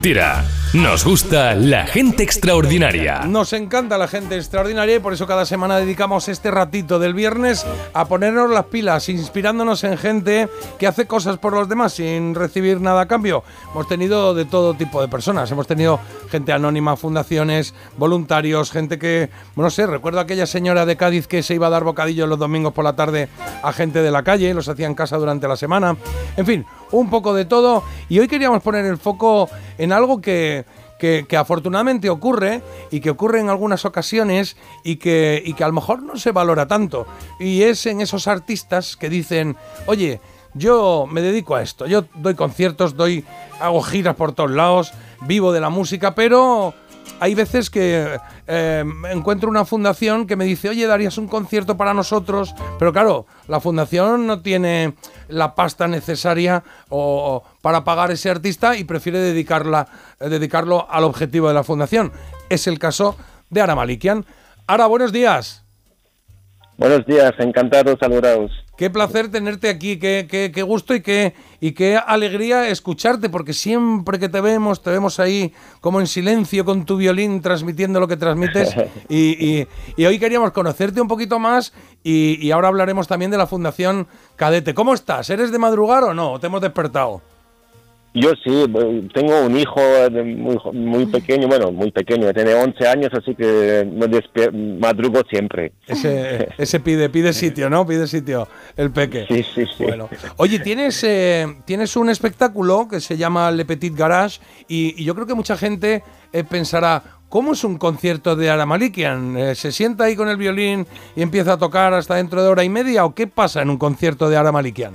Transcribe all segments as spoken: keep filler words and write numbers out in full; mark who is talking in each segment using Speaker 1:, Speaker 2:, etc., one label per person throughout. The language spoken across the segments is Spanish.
Speaker 1: Tira, nos gusta la gente extraordinaria.
Speaker 2: Nos encanta la gente extraordinaria y por eso cada semana dedicamos este ratito del viernes a ponernos las pilas, inspirándonos en gente que hace cosas por los demás sin recibir nada a cambio. Hemos tenido de todo tipo de personas, hemos tenido gente anónima, fundaciones, voluntarios, gente que, no sé, recuerdo a aquella señora de Cádiz que se iba a dar bocadillos los domingos por la tarde a gente de la calle, los hacía en casa durante la semana, en fin, un poco de todo. Y hoy queríamos poner el foco en algo que, que, que afortunadamente ocurre y que ocurre en algunas ocasiones y que, y que a lo mejor no se valora tanto. Y es en esos artistas que dicen, oye, yo me dedico a esto, yo doy conciertos, doy, hago giras por todos lados, vivo de la música, pero hay veces que eh, encuentro una fundación que me dice, oye, ¿darías un concierto para nosotros? Pero claro, la fundación no tiene la pasta necesaria o, para pagar ese artista y prefiere dedicarla, eh, dedicarlo al objetivo de la fundación. Es el caso de Ara Malikian. Ara, buenos días.
Speaker 3: Buenos días, encantado de saludaros.
Speaker 2: Qué placer tenerte aquí, qué, qué, qué gusto y qué, y qué alegría escucharte, porque siempre que te vemos, te vemos ahí como en silencio con tu violín transmitiendo lo que transmites y, y, y hoy queríamos conocerte un poquito más y, y ahora hablaremos también de la Fundación Cadete. ¿Cómo estás? ¿Eres de madrugar o no? ¿O te hemos despertado?
Speaker 3: Yo sí, tengo un hijo muy, muy pequeño, bueno, muy pequeño, tiene once años, así que me despier- madrugo siempre.
Speaker 2: Ese, ese pide, pide sitio, ¿no? Pide sitio el peque.
Speaker 3: Sí, sí, sí.
Speaker 2: Bueno. Oye, tienes, eh, tienes un espectáculo que se llama Le Petit Garage y, y yo creo que mucha gente eh, pensará, ¿cómo es un concierto de Ara Malikian? Eh, ¿Se sienta ahí con el violín y empieza a tocar hasta dentro de hora y media? ¿O qué pasa en un concierto de Ara Malikian?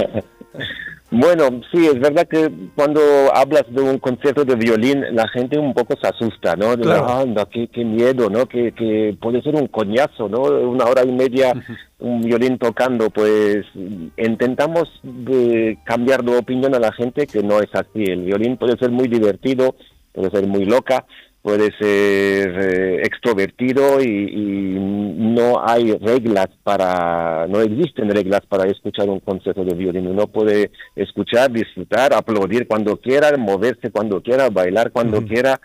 Speaker 3: Bueno, sí, es verdad que cuando hablas de un concierto de violín, la gente un poco se asusta, ¿no?
Speaker 2: Claro.
Speaker 3: Anda, qué, qué miedo, ¿no? Que, que puede ser un coñazo, ¿no? Una hora y media un violín tocando, pues intentamos de cambiar de opinión a la gente que no es así. El violín puede ser muy divertido, puede ser muy loca, puede ser eh, extrovertido y, y no hay reglas para, no existen reglas para escuchar un concierto de violín. Uno puede escuchar, disfrutar, aplaudir cuando quiera, moverse cuando quiera, bailar cuando uh-huh. quiera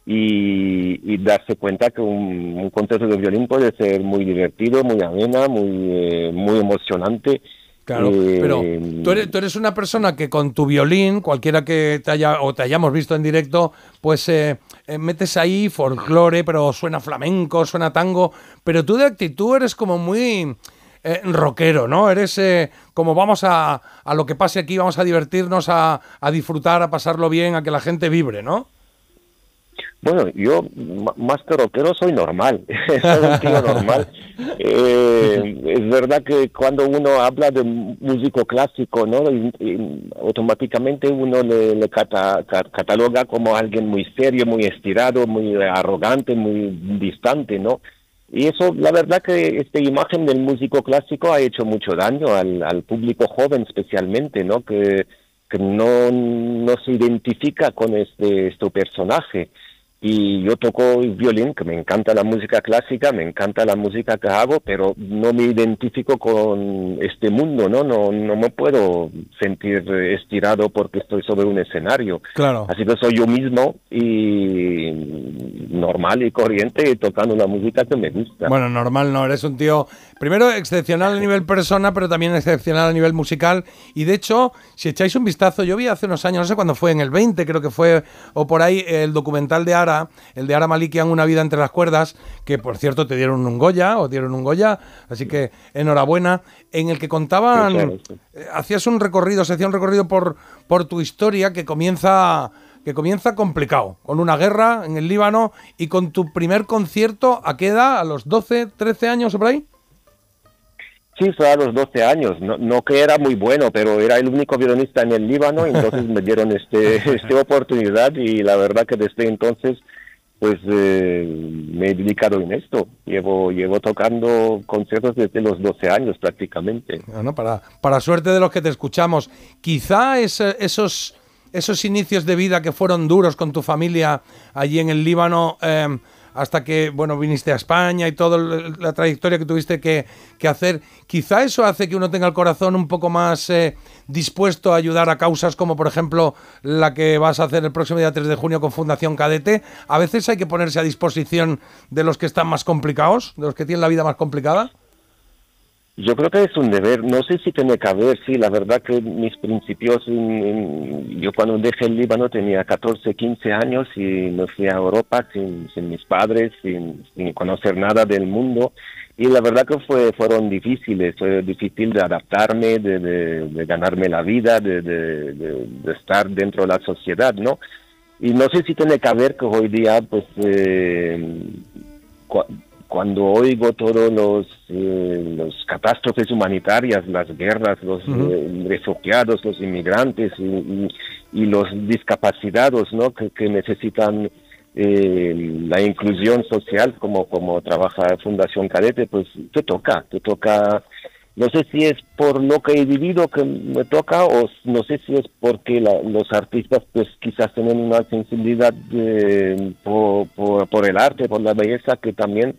Speaker 3: y, y darse cuenta que un, un concierto de violín puede ser muy divertido, muy amena, muy, eh, muy emocionante.
Speaker 2: Claro, eh, pero tú eres, tú eres una persona que con tu violín, cualquiera que te haya o te hayamos visto en directo, pues eh, eh, metes ahí folclore, pero suena flamenco, suena tango, pero tú de actitud eres como muy eh, rockero, ¿no? Eres eh, como vamos a, a lo que pase aquí, vamos a divertirnos, a, a disfrutar, a pasarlo bien, a que la gente vibre, ¿no?
Speaker 3: Bueno, yo más que rockero soy normal, soy un tío normal. Eh, es verdad que cuando uno habla de músico clásico, ¿no? Y, y automáticamente uno le, le cata, cataloga como alguien muy serio, muy estirado, muy arrogante, muy distante, ¿no? Y eso, la verdad que esta imagen del músico clásico ha hecho mucho daño al, al público joven especialmente, ¿no? Que, que no, no se identifica con este, este personaje. Y yo toco el violín, que me encanta la música clásica, me encanta la música que hago, pero no me identifico con este mundo, ¿no? No, no me puedo sentir estirado porque estoy sobre un escenario.
Speaker 2: Claro.
Speaker 3: Así que soy yo mismo y normal y corriente tocando la música que me gusta.
Speaker 2: Bueno, normal no, eres un tío, primero excepcional a nivel persona, pero también excepcional a nivel musical. Y de hecho, si echáis un vistazo, yo vi hace unos años, no sé cuándo fue, en el veinte creo que fue, o por ahí, el documental de Ara, el de Ara Malikian, Una vida entre las cuerdas, que por cierto te dieron un Goya, o dieron un Goya, así que enhorabuena, en el que contaban, sí, claro, sí. eh, hacías un recorrido, se hacía un recorrido por, por tu historia que comienza, que comienza complicado, con una guerra en el Líbano y con tu primer concierto, ¿a qué edad? ¿A los doce, trece años o por ahí?
Speaker 3: Sí, fue a los doce años, no, no que era muy bueno, pero era el único violinista en el Líbano, entonces me dieron este, esta oportunidad y la verdad que desde entonces pues eh, me he dedicado en esto. Llevo llevo tocando conciertos desde los doce años prácticamente.
Speaker 2: Bueno, para, para suerte de los que te escuchamos, quizá es, esos, esos inicios de vida que fueron duros con tu familia allí en el Líbano... Eh, hasta que, bueno, viniste a España y toda la trayectoria que tuviste que, que hacer. Quizá eso hace que uno tenga el corazón un poco más eh, dispuesto a ayudar a causas como, por ejemplo, la que vas a hacer el próximo día tres de junio con Fundación Cadete. A veces hay que ponerse a disposición de los que están más complicados, de los que tienen la vida más complicada.
Speaker 3: Yo creo que es un deber, no sé si tiene que haber, sí, la verdad que mis principios, en, en, yo cuando dejé el Líbano tenía catorce, quince años y me fui a Europa sin, sin mis padres, sin, sin conocer nada del mundo, y la verdad que fue, fueron difíciles, fue difícil de adaptarme, de, de, de ganarme la vida, de, de, de, de estar dentro de la sociedad, ¿no? Y no sé si tiene que ver que hoy día, pues, eh, cu cuando oigo todos los, eh, los catástrofes humanitarias, las guerras, los uh-huh. eh, refugiados, los inmigrantes y, y, y los discapacitados, ¿no? que, que necesitan eh, la inclusión social, como, como trabaja Fundación Cadete, pues te toca, te toca. No sé si es por lo que he vivido que me toca, o no sé si es porque la, los artistas pues quizás tienen una sensibilidad eh, por, por, por el arte, por la belleza, que también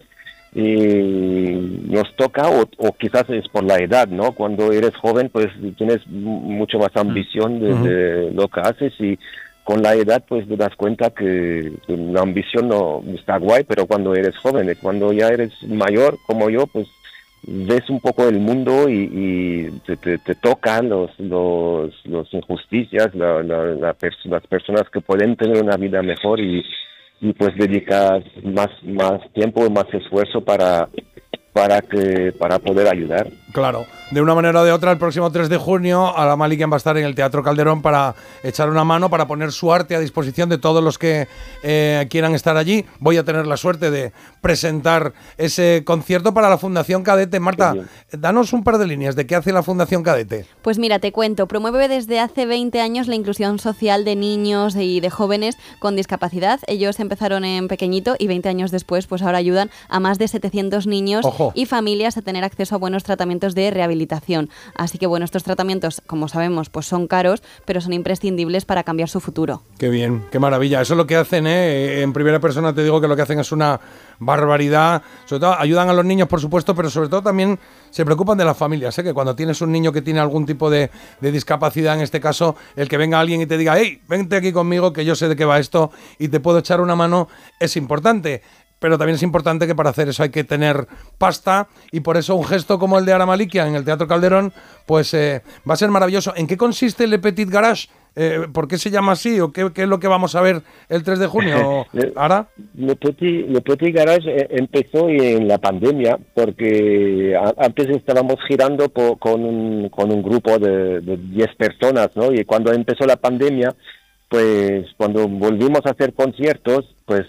Speaker 3: eh, nos toca, o, o quizás es por la edad, ¿no? Cuando eres joven pues tienes mucho más ambición de, de lo que haces, y con la edad pues te das cuenta que, que la ambición no está guay, pero cuando eres joven, cuando ya eres mayor como yo, pues ves un poco el mundo y, y te, te, te tocan los los, los injusticias, la, la, la pers las personas que pueden tener una vida mejor, y, y pues dedicas más más tiempo y más esfuerzo para para que para poder ayudar.
Speaker 2: Claro, de una manera o de otra, el próximo tres de junio Ara Malikian va a estar en el Teatro Calderón para echar una mano, para poner su arte a disposición de todos los que eh, quieran estar allí. Voy a tener la suerte de presentar ese concierto para la Fundación Cadete. Marta, danos un par de líneas de qué hace la Fundación Cadete.
Speaker 4: Pues mira, te cuento, promueve desde hace veinte años la inclusión social de niños y de jóvenes con discapacidad. Ellos empezaron en pequeñito y veinte años después pues ahora ayudan a más de setecientos niños Ojo. y familias a tener acceso a buenos tratamientos de rehabilitación. Así que bueno, estos tratamientos, como sabemos, pues son caros, pero son imprescindibles para cambiar su futuro.
Speaker 2: Qué bien, qué maravilla. Eso es lo que hacen, ¿eh? En primera persona te digo que lo que hacen es una barbaridad. Sobre todo ayudan a los niños, por supuesto, pero sobre todo también se preocupan de las familias, ¿eh? Que cuando tienes un niño que tiene algún tipo de, de discapacidad, en este caso, el que venga alguien y te diga, hey, vente aquí conmigo, que yo sé de qué va esto y te puedo echar una mano, es importante. Pero también es importante que para hacer eso hay que tener pasta, y por eso un gesto como el de Ara Malikian en el Teatro Calderón pues eh, va a ser maravilloso. ¿En qué consiste Le Petit Garage? Eh, ¿Por qué se llama así? ¿O qué, qué es lo que vamos a ver el tres de junio, Ara?
Speaker 3: Le Petit, Le Petit Garage empezó en la pandemia, porque antes estábamos girando por, con, un, con un grupo de diez personas, ¿no? Y cuando empezó la pandemia, pues cuando volvimos a hacer conciertos, pues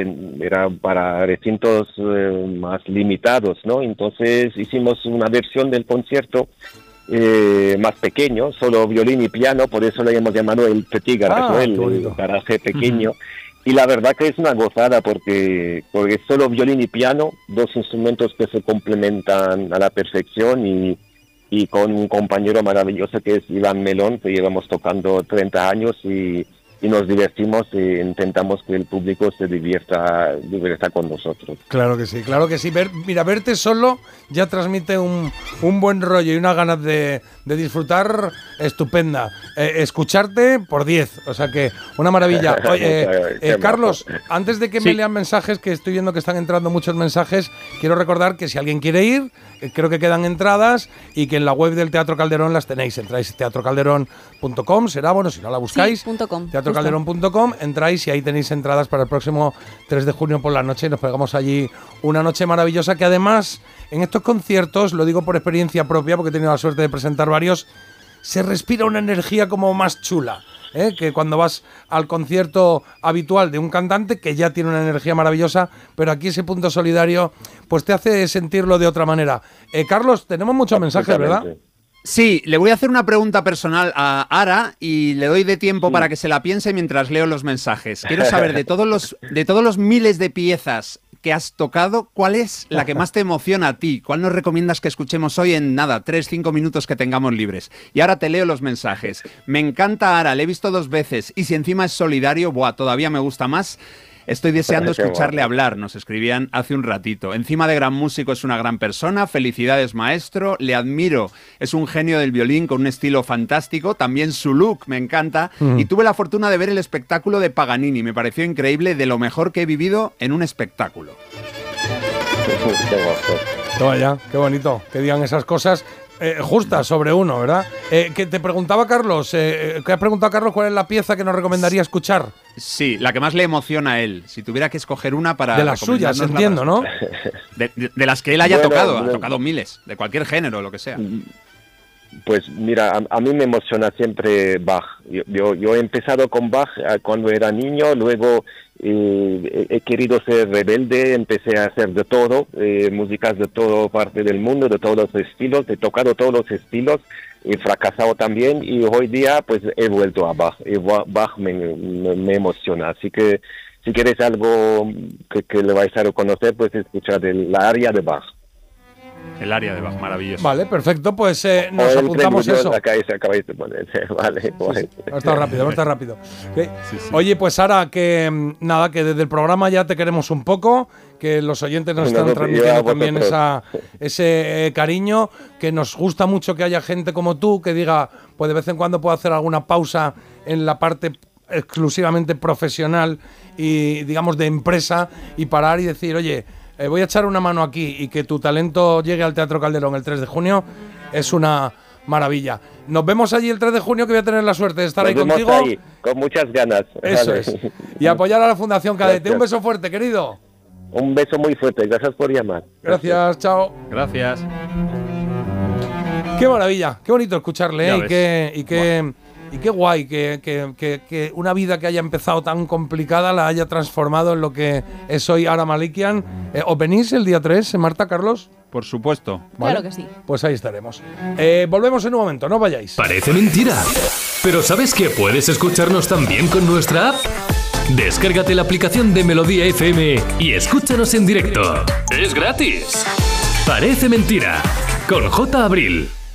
Speaker 3: era para recintos eh, más limitados, ¿no? Entonces hicimos una versión del concierto eh, más pequeño, solo violín y piano, por eso le hemos llamado el Petit Garage, ah, ¿no? el, el garaje pequeño. Uh-huh. Y la verdad que es una gozada, porque, porque es solo violín y piano, dos instrumentos que se complementan a la perfección, y y con un compañero maravilloso que es Iván Melón, que llevamos tocando treinta años, y, y nos divertimos e intentamos que el público se divierta, divierta con nosotros.
Speaker 2: Claro que sí, claro que sí. Ver, mira, verte solo ya transmite un, un buen rollo y unas ganas de, de disfrutar estupenda. Eh, escucharte por diez, o sea que una maravilla. Oye, eh, eh, Carlos, antes de que sí. me lean mensajes, que estoy viendo que están entrando muchos mensajes, quiero recordar que si alguien quiere ir, eh, creo que quedan entradas, y que en la web del Teatro Calderón las tenéis. Entráis teatro calderón punto com, será, bueno, si no la buscáis,
Speaker 4: sí, .com,
Speaker 2: teatro calderón punto com, entráis y ahí tenéis entradas para el próximo tres de junio por la noche, y nos pegamos allí una noche maravillosa, que además en estos conciertos, lo digo por experiencia propia porque he tenido la suerte de presentar varios, se respira una energía como más chula, ¿eh? Que cuando vas al concierto habitual de un cantante que ya tiene una energía maravillosa, pero aquí ese punto solidario pues te hace sentirlo de otra manera. Eh, Carlos, tenemos muchos mensajes, ¿verdad?
Speaker 5: Sí, le voy a hacer una pregunta personal a Ara y le doy de tiempo sí. para que se la piense mientras leo los mensajes. Quiero saber, de todos los, de todos los miles de piezas que has tocado, ¿cuál es la que más te emociona a ti? ¿Cuál nos recomiendas que escuchemos hoy en nada, tres, cinco minutos que tengamos libres? Y ahora te leo los mensajes. Me encanta Ara, le he visto dos veces, y si encima es solidario, buah, todavía me gusta más. Estoy deseando escucharle hablar, nos escribían hace un ratito. Encima de gran músico es una gran persona, felicidades maestro, le admiro, es un genio del violín con un estilo fantástico, también su look me encanta mm. y tuve la fortuna de ver el espectáculo de Paganini, me pareció increíble, de lo mejor que he vivido en un espectáculo.
Speaker 2: Toma ya, qué bonito que digan esas cosas. Eh, justas sobre uno, ¿verdad? Eh, que te preguntaba Carlos, eh, que ha preguntado Carlos cuál es la pieza que nos recomendaría escuchar.
Speaker 5: Sí, la que más le emociona a él. Si tuviera que escoger una para...
Speaker 2: De las suyas, entiendo, ¿no?
Speaker 5: De, de, de las que él haya
Speaker 3: bueno,
Speaker 5: tocado,
Speaker 3: bueno.
Speaker 5: ha tocado miles, de cualquier género, lo que sea.
Speaker 3: Pues mira, a, a mí me emociona siempre Bach. Yo, yo, yo he empezado con Bach cuando era niño, luego eh, he querido ser rebelde, empecé a hacer de todo, eh, músicas de toda parte del mundo, de todos los estilos, he tocado todos los estilos, he fracasado también y hoy día pues he vuelto a Bach. Y Bach me, me, me emociona, así que si quieres algo que, que le vais a reconocer, pues escuchar el, la aria de Bach.
Speaker 5: El área de Bach, maravilloso.
Speaker 2: Vale, perfecto, pues eh, nos apuntamos eso.
Speaker 3: Acabáis, acabáis de ponerse, vale.
Speaker 2: Sí, sí. Ha estado rápido, ha estado rápido. ¿Okay? Sí, sí. Oye, pues Sara, que nada, que desde el programa ya te queremos un poco, que los oyentes nos están no, transmitiendo también esa, ese eh, cariño, que nos gusta mucho que haya gente como tú que diga, pues de vez en cuando puedo hacer alguna pausa en la parte exclusivamente profesional y digamos de empresa y parar y decir, oye, Eh, voy a echar una mano aquí y que tu talento llegue al Teatro Calderón el tres de junio es una maravilla. Nos vemos allí el tres de junio, que voy a tener la suerte de estar
Speaker 3: Nos
Speaker 2: ahí
Speaker 3: vemos
Speaker 2: contigo.
Speaker 3: Ahí, con muchas ganas.
Speaker 2: Eso
Speaker 3: vale.
Speaker 2: es. Y apoyar a la Fundación Cadete. Gracias. Un beso fuerte, querido.
Speaker 3: Un beso muy fuerte. Gracias por llamar.
Speaker 2: Gracias, Gracias. Chao.
Speaker 5: Gracias.
Speaker 2: Qué maravilla, qué bonito escucharle, ¿eh? y, qué, y, qué, y qué guay que, que, que, que una vida que haya empezado tan complicada la haya transformado en lo que es hoy Ara Malikian. Eh, ¿Os venís el día tres, Marta, Carlos?
Speaker 5: Por supuesto.
Speaker 4: ¿Vale? Claro que sí.
Speaker 2: Pues ahí estaremos. Eh, volvemos en un momento, no vayáis.
Speaker 1: Parece mentira, pero ¿sabes que puedes escucharnos también con nuestra app? Descárgate la aplicación de Melodía F M y escúchanos en directo. ¡Es gratis! Parece mentira, con J. Abril.